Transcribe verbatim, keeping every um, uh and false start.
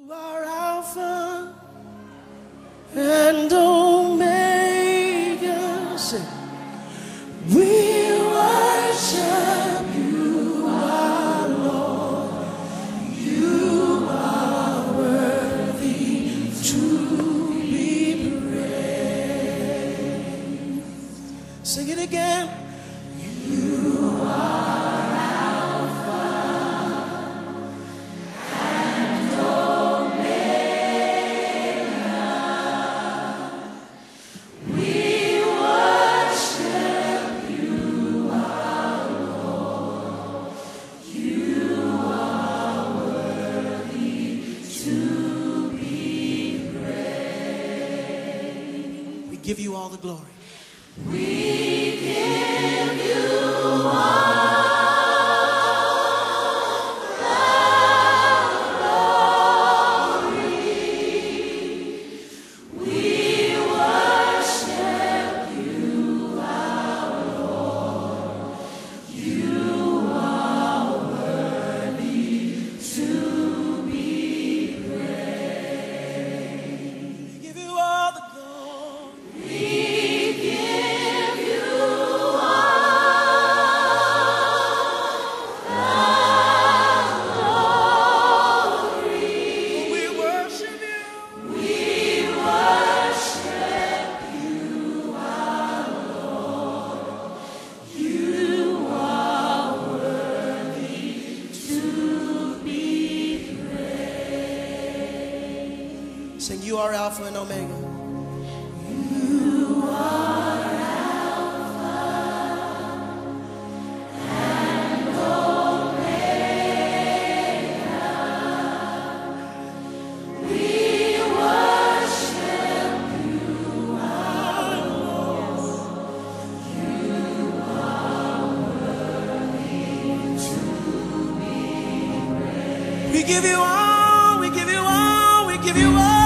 You are Alpha and Omega. Sing. We worship you, our Lord. You are worthy to be praised. Sing it again. You are give you all the glory. We give you all the glory. We worship you, our Lord. You are worthy to be praised. We give you all the glory. Sing, you are Alpha and Omega. You are Alpha and Omega. We worship you, our Lord. You are worthy to be praised. We give you all, we give you all, we give you all.